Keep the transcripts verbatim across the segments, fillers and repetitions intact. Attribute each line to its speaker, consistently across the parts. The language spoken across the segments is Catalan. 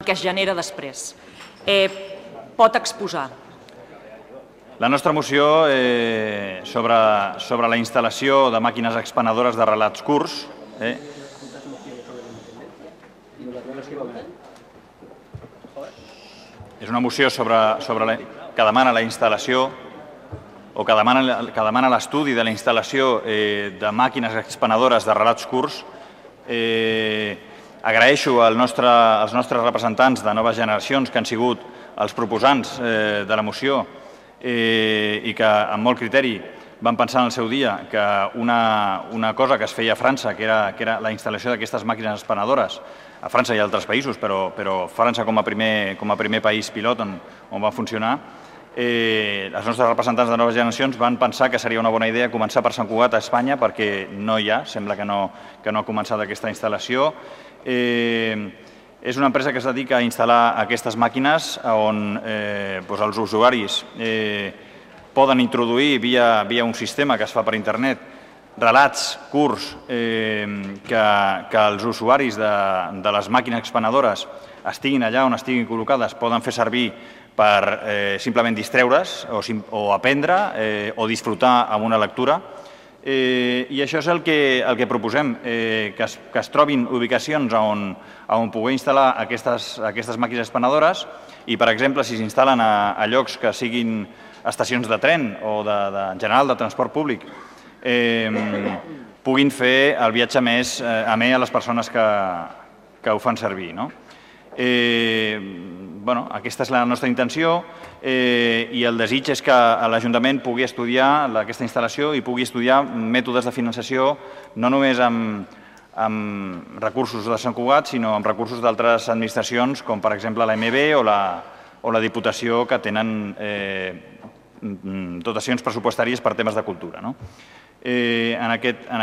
Speaker 1: que es genera després. Pot exposar.
Speaker 2: La nostra moció sobre la instal·lació de màquines expenedores de relats curts és una moció que demana la instal·lació o que demana l'estudi de la instal·lació de màquines expenedores de relats curts. Agraeixo als nostres representants de noves generacions que han sigut els proposants de la moció i que amb molt criteri van pensar en el seu dia que una cosa que es feia a França, que era la instal·lació d'aquestes màquines expenedores, a França i a altres països, però França com a primer país pilot on va funcionar, els nostres representants de noves generacions van pensar que seria una bona idea començar per Sant Cugat a Espanya perquè no hi ha, sembla que no ha començat aquesta instal·lació. És una empresa que es dedica a instal·lar aquestes màquines on els usuaris poden introduir via un sistema que es fa per internet relats curts que els usuaris de les màquines expenedores estiguin allà on estiguin col·locades, poden fer servir per simplement distreure's o aprendre o disfrutar amb una lectura. I això és el que proposem, que es trobin ubicacions on poder instal·lar aquestes màquines expenedores i, per exemple, si s'instal·len a llocs que siguin estacions de tren o, en general, de transport públic, puguin fer el viatge més amè a les persones que ho fan servir. Aquesta és la nostra intenció i el desig és que l'Ajuntament pugui estudiar aquesta instal·lació i pugui estudiar mètodes de finançació no només amb recursos de Sant Cugat, sinó amb recursos d'altres administracions, com per exemple l'A M B o la Diputació, que tenen dotacions pressupostàries per temes de cultura. En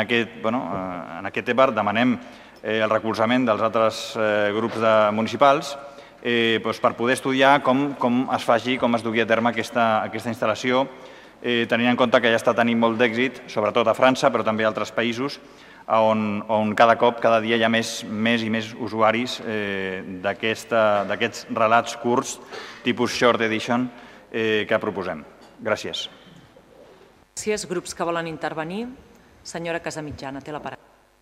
Speaker 2: aquest tema demanem el recolzament dels altres grups municipals per poder estudiar com es faci, com es dugui a terme aquesta instal·lació, tenint en compte que ja està tenint molt d'èxit, sobretot a França, però també a altres països, on cada cop, cada dia hi ha més i més usuaris d'aquests relats curts, tipus short edition, que proposem. Gràcies.
Speaker 1: Gràcies. Grups que volen intervenir. Senyora Casamitjana, té la paraula.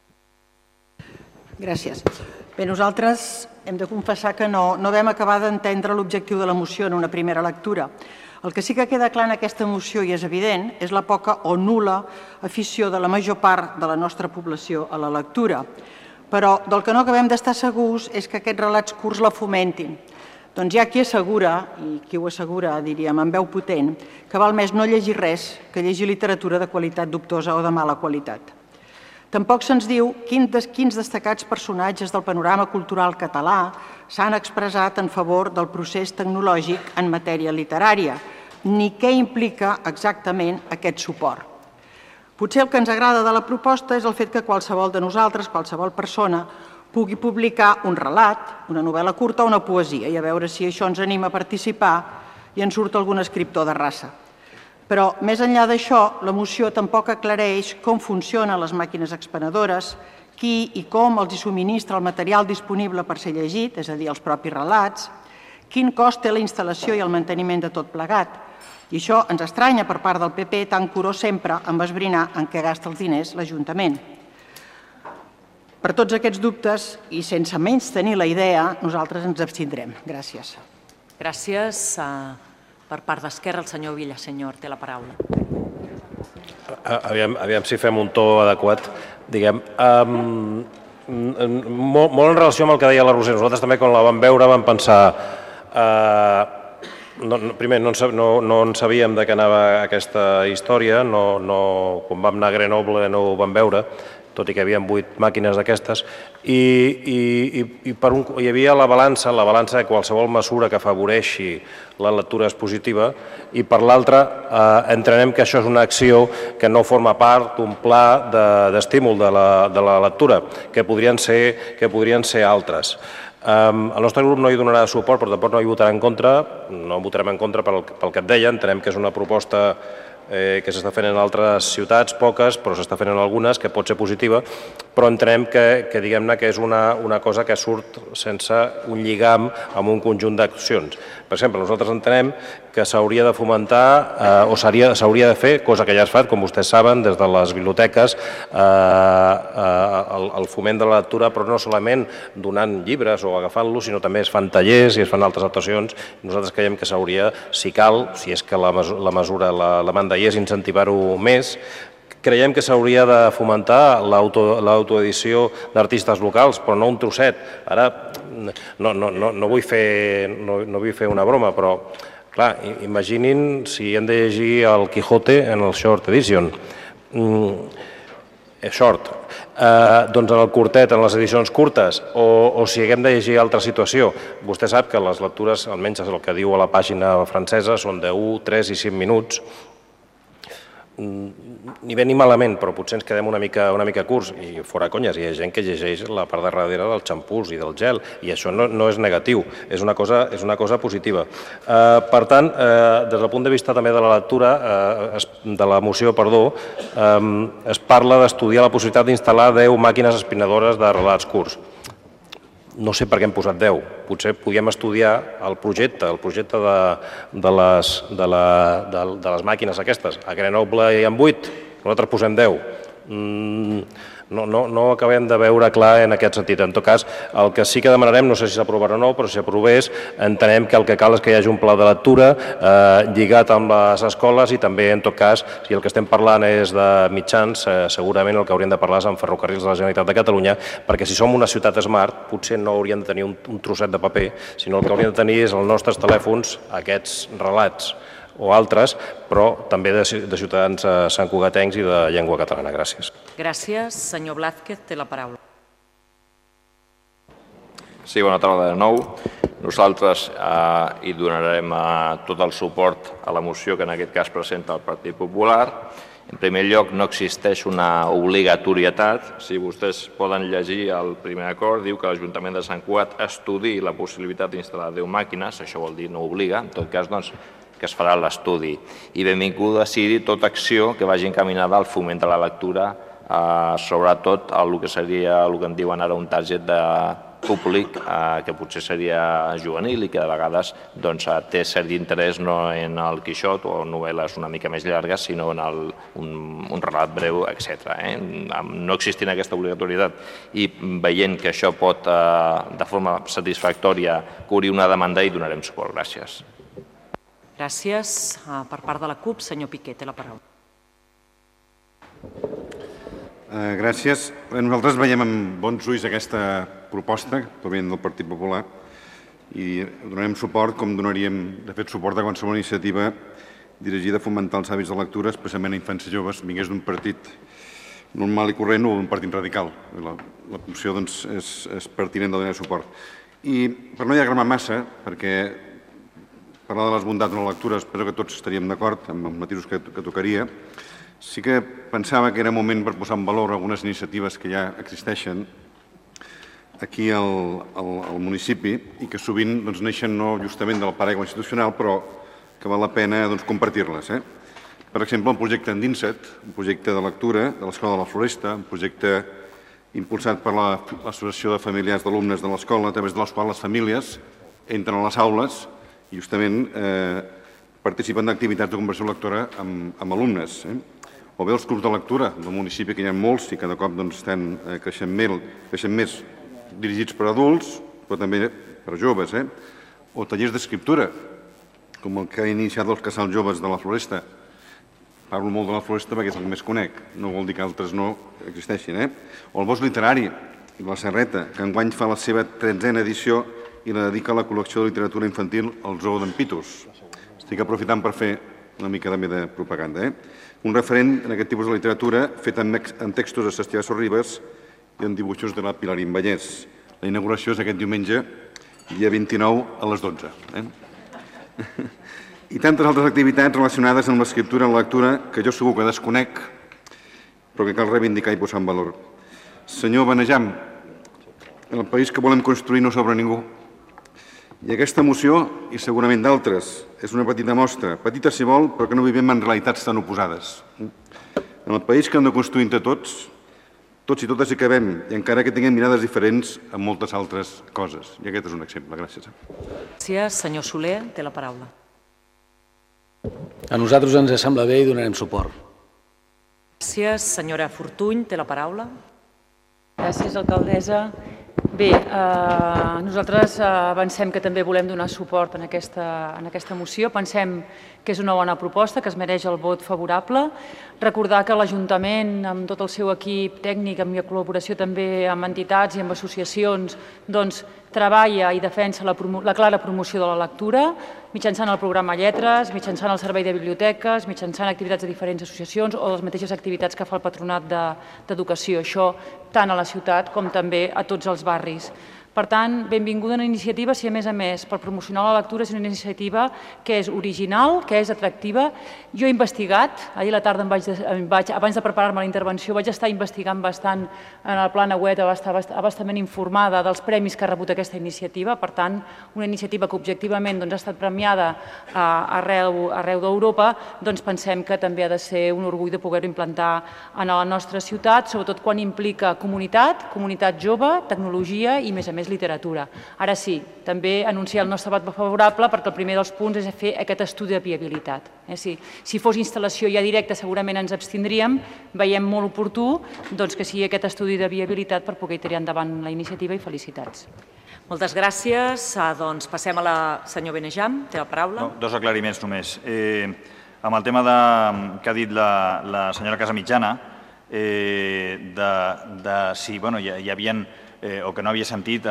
Speaker 3: Gràcies. Bé, nosaltres hem de confessar que no vam acabar d'entendre l'objectiu de la moció en una primera lectura. El que sí que queda clar en aquesta moció, i és evident, és la poca o nul·la afició de la major part de la nostra població a la lectura. Però del que no acabem d'estar segurs és que aquests relats curts la fomentin. Doncs hi ha qui assegura, i qui ho assegura, diríem, amb veu potent, que val més no llegir res que llegir literatura de qualitat dubtosa o de mala qualitat. Tampoc se'ns diu quins destacats personatges del panorama cultural català s'han expressat en favor del procés tecnològic en matèria literària, ni què implica exactament aquest suport. Potser el que ens agrada de la proposta és el fet que qualsevol de nosaltres, qualsevol persona, pugui publicar un relat, una novel·la curta o una poesia, i a veure si això ens anima a participar i ens surt algun escriptor de raça. Però, més enllà d'això, la moció tampoc aclareix com funcionen les màquines expenedores, qui i com els hi subministra el material disponible per ser llegit, és a dir, els propis relats, quin cost té la instal·lació i el manteniment de tot plegat. I això ens estranya per part del P P, tan curós sempre amb esbrinar en què gasta els diners l'Ajuntament. Per tots aquests dubtes, i sense menys tenir la idea, nosaltres ens abstindrem. Gràcies.
Speaker 1: Gràcies. Per part d'Esquerra, el senyor Villasenyor té la paraula.
Speaker 4: Aviam si fem un to adequat, diguem. Molt en relació amb el que deia la Roser, nosaltres també quan la vam veure vam pensar... Primer, no en sabíem de què anava aquesta història, quan vam anar a Grenoble no ho vam veure, tot i que hi havia vuit màquines d'aquestes, i hi havia la balança, la balança de qualsevol mesura que afavoreixi la lectura expositiva, i per l'altra entenem que això és una acció que no forma part d'un pla d'estímul de la lectura, que podrien ser altres. El nostre grup no hi donarà suport, però tampoc no hi votarà en contra, no votarem en contra pel que et deia, entenem que és una proposta que s'està fent en altres ciutats, poques, però s'està fent en algunes, que pot ser positiva, però entenem que, que diguem-ne que és una, una cosa que surt sense un lligam amb un conjunt d'accions. Per exemple, nosaltres entenem que s'hauria de fomentar eh, o s'hauria de fer, cosa que ja es fa, com vostès saben, des de les biblioteques, eh, eh, el, el foment de la lectura, però no solament donant llibres o agafant-los, sinó també es fan tallers i es fan altres actuacions. Nosaltres creiem que s'hauria, si cal, si és que la, la mesura, la, la demanda hi és, incentivar-ho més. Creiem que s'hauria de fomentar l'autoedició d'artistes locals, però no un trosset. Ara no, no, no, no, vull fer, no, no vull fer una broma, però clar, imaginin si hem de llegir el Quijote en el Short Edition. Mm, short. Eh, doncs en el curtet, en les edicions curtes, o, o si haguem de llegir altra situació. Vostè sap que les lectures, almenys és el que diu a la pàgina francesa, són de u, tres i cinc minuts. Ni bé ni malament, però potser ens quedem una mica, una mica curts, i fora conyes, hi ha gent que llegeix la part de darrere del xampús i del gel, i això no, no és negatiu, és una cosa, és una cosa positiva. Eh, per tant, eh, des del punt de vista també de la lectura, eh, de la moció, perdó, eh, es parla d'estudiar la possibilitat d'instal·lar deu màquines aspiradores de relats curts. No sé per què hem posat deu. Potser podíem estudiar el projecte, el projecte de, de, les, de, la, de, de les màquines aquestes. A Grenoble hi ha vuit, nosaltres posem deu. Mm, no, no, no acabem de veure clar en aquest sentit. En tot cas, el que sí que demanarem, no sé si s'aprovarà o no, però si s'aprovés, entenem que el que cal és que hi hagi un pla de lectura eh, lligat amb les escoles i també, en tot cas, si el que estem parlant és de mitjans, eh, segurament el que hauríem de parlar és amb ferrocarrils de la Generalitat de Catalunya, perquè si som una ciutat smart, potser no hauríem de tenir un, un trosset de paper, sinó el que hauríem de tenir és els nostres telèfons, aquests relats o altres, però també de, de ciutadans eh, santcugatencs i de llengua catalana. Gràcies.
Speaker 1: Gràcies. Senyor Blázquez, té la paraula.
Speaker 5: Sí, bona tarda de nou. Nosaltres eh, hi donarem eh, tot el suport a la moció que en aquest cas presenta el Partit Popular. En primer lloc, no existeix una obligatorietat. Si vostès poden llegir el primer acord, diu que l'Ajuntament de Sant Cugat estudiï la possibilitat d'instal·lar deu màquines, això vol dir no obliga, en tot cas, doncs, que es farà l'estudi. I benvinguda sigui tota acció que vagi encaminada al foment de la lectura, eh, sobretot el que seria el que en diuen ara un target de públic, eh, que potser seria juvenil i que de vegades doncs, té cert interès no en el Quixot o novel·les una mica més llargues, sinó en el, un, un relat breu, etcètera. Eh? No existint aquesta obligatorietat i veient que això pot, eh, de forma satisfactòria, cobrir una demanda, hi donarem suport. Gràcies.
Speaker 1: Gràcies. Per part de la CUP, senyor Piqué, té la paraula.
Speaker 6: Gràcies. Nosaltres veiem amb bons ulls aquesta proposta que ve del Partit Popular i donarem suport, com donaríem, de fet, suport a qualsevol iniciativa dirigida a fomentar els hàbits de lectura, especialment a infants i joves, vingués d'un partit normal i corrent o d'un partit radical. La, la moció doncs, és, és pertinent de donar suport. I per no allargar-me massa, perquè parlar de les bondats de la lectura, espero que tots estaríem d'acord amb els matisos que, que tocaria. Sí que pensava que era moment per posar en valor algunes iniciatives que ja existeixen aquí al, al, al municipi i que sovint doncs, neixen no justament del paraigua institucional, però que val la pena doncs, compartir-les. Eh? Per exemple, el projecte Endinsa't, un projecte de lectura de l'Escola de la Floresta, un projecte impulsat per l'Associació de Familiars d'Alumnes de l'Escola, a través de les quals les famílies entren a les aules i justament eh, participen d'activitats de conversió lectora amb, amb alumnes. Eh? O bé els clubs de lectura del municipi, que hi ha molts i cada cop doncs, estan eh, creixent, més, creixent més dirigits per adults, però també per joves. Eh? O tallers d'escriptura, com el que ha iniciat els casals joves de la Floresta. Parlo molt de la Floresta perquè és el que més conec, no vol dir que altres no existeixin. Eh? O el Bosc Literari, la Serreta, que enguany fa la seva tretzena edició i la dedica a la col·lecció de literatura infantil al Zoo d'en Pitos. Estic aprofitant per fer una mica també de propaganda. Eh? Un referent en aquest tipus de literatura fet en textos de Sestià Sorribes i en dibuixos de la Pilarín Vallès. La inauguració és aquest diumenge, dia vint-i-nou a les dotze. Eh? I tantes altres activitats relacionades amb l'escriptura i la lectura que jo segur que desconec, però que cal reivindicar i posar en valor. Senyor Benejam, en el país que volem construir no sobra ningú. I aquesta moció, i segurament d'altres, és una petita mostra, petita si vol, però que no vivim en realitats tan oposades. En el país que hem de construir entre tots, tots i totes hi cabem, i encara que tinguem mirades diferents en moltes altres coses. I aquest és un exemple. Gràcies.
Speaker 1: Gràcies. Senyor Soler, té la paraula.
Speaker 7: A nosaltres ens sembla bé i donarem suport.
Speaker 1: Gràcies. Senyora Fortuny, té la paraula.
Speaker 8: Gràcies, alcaldessa. Bé, eh, nosaltres avancem que també volem donar suport en aquesta, en aquesta moció. Pensem que és una bona proposta, que es mereix el vot favorable. Recordar que l'Ajuntament, amb tot el seu equip tècnic, amb la col·laboració també amb entitats i amb associacions, doncs, treballa i defensa la, la clara promoció de la lectura, mitjançant el programa Lletres, mitjançant el servei de biblioteques, mitjançant activitats de diferents associacions o les mateixes activitats que fa el Patronat d'Educació. Això tant a la ciutat com també a tots els barris. Per tant, benvinguda una iniciativa si, a més a més, per promocionar la lectura és una iniciativa que és original, que és atractiva. Jo he investigat, ahir a la tarda em vaig, em vaig abans de preparar-me la intervenció, vaig estar investigant bastant en el Plana Web, va estar bastament informada dels premis que ha rebut aquesta iniciativa. Per tant, una iniciativa que objectivament doncs, ha estat premiada arreu, arreu d'Europa, doncs pensem que també ha de ser un orgull de poder-ho implantar en la nostra ciutat, sobretot quan implica comunitat, comunitat jove, tecnologia i, a més a més, literatura. Ara sí, també anunciar el nostre vot favorable perquè el primer dels punts és fer aquest estudi de viabilitat. Si fos instal·lació ja directa segurament ens abstindríem, veiem molt oportú que sigui aquest estudi de viabilitat per poder tirar endavant la iniciativa i felicitats.
Speaker 1: Moltes gràcies. Doncs passem a la senyor Benejam, té la paraula.
Speaker 2: Dos aclariments només. Amb el tema que ha dit la senyora Casamitjana, de si hi havia o que no havia sentit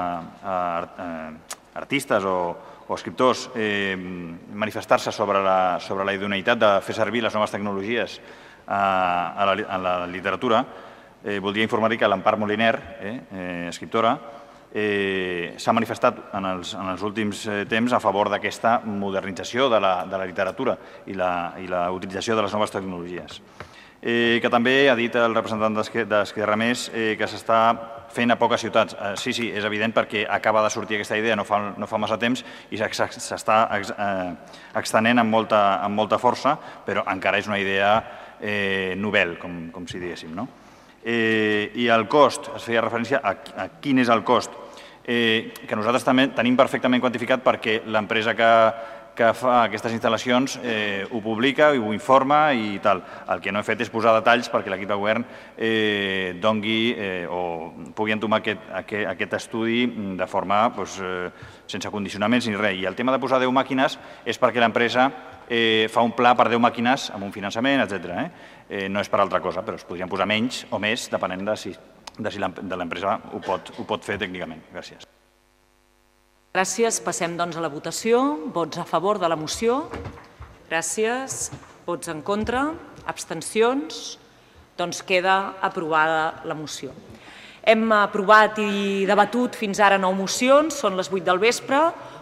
Speaker 2: artistes o escriptors manifestar-se sobre la idoneïtat de fer servir les noves tecnologies a la literatura, voldria informar-li que l'Empar Moliner, escriptora, s'ha manifestat en els últims temps a favor d'aquesta modernització de la literatura i la utilització de les noves tecnologies. Que també ha dit el representant d'Esquerra Més que s'està fent a poques ciutats. Sí, sí, és evident perquè acaba de sortir aquesta idea no fa massa temps i s'està extenent amb molta força, però encara és una idea novel, com si diguéssim. I el cost, es feia referència a quin és el cost, que nosaltres també tenim perfectament quantificat perquè l'empresa que que fa aquestes instal·lacions ho publica i ho informa i tal. El que no he fet és posar detalls perquè l'equip de govern dongui o pugui entomar aquest estudi de forma sense condicionaments ni res. I el tema de posar deu màquines és perquè l'empresa fa un pla per deu màquines amb un finançament, etcètera. No és per altra cosa, però es podrien posar menys o més depenent de si l'empresa ho pot fer tècnicament. Gràcies.
Speaker 1: Gràcies. Passem doncs a la votació. Vots a favor de la moció? Gràcies. Vots en contra? Abstencions? Doncs queda aprovada la moció. Hem aprovat i debatut fins ara nou mocions, són les vuit del vespre.